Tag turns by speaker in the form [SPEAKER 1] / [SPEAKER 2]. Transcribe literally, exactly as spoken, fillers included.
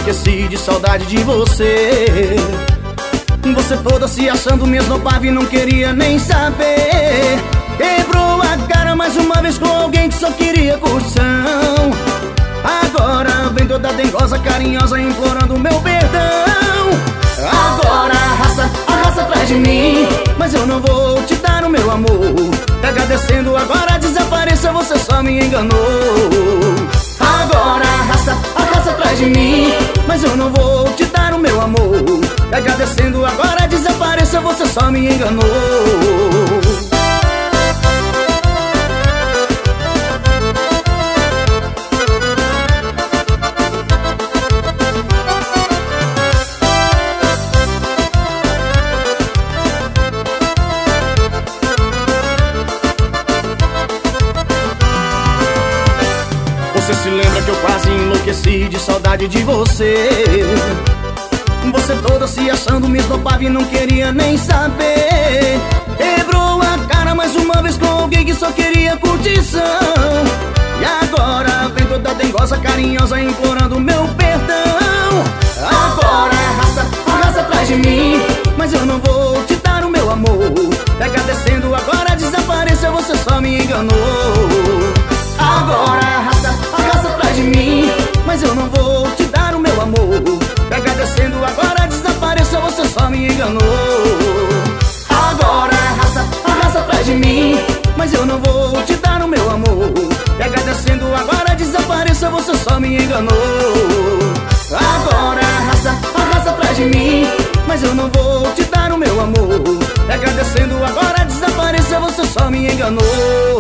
[SPEAKER 1] enlouqueci de saudade de você. Você toda se achando mesmo pava e não queria nem saber. Quebrou a cara mais uma vez com alguém que só queria curtição. Agora vem toda dengosa, carinhosa, implorando meu perdão. Agora arrasta, arrasta atrás de mim, mas eu não vou te dar o meu amor. Te agradecendo, agora desapareça, você só me enganou. Agora arrasta, arrasta atrás de mim, mas eu não vou te dar o meu amor. Te agradecendo, agora desapareça, você só me enganou. Você se lembra que eu quase enlouqueci de saudade de você. Você toda se achando me esnobava e não queria nem saber. Quebrou a cara mais uma vez com alguém que só queria curtição. E agora vem toda dengosa, carinhosa, implorando meu perdão. Agora arrasta, arrasta atrás de mim, mas eu não vou te dar o meu amor. Te agradecendo, agora desapareça, você só me enganou. Agora arrasta, arrasta atrás de mim, mas eu não vou te dar o meu amor. Te agradecendo, agora desapareça, você só me enganou. Agora arrasta, arrasta atrás de mim, mas eu não vou te dar o meu amor. Te agradecendo, agora desapareça, você só me enganou. Agora arrasta, arrasta atrás de mim, mas eu não vou te dar o meu amor. Te agradecendo, agora desapareça, você só me enganou.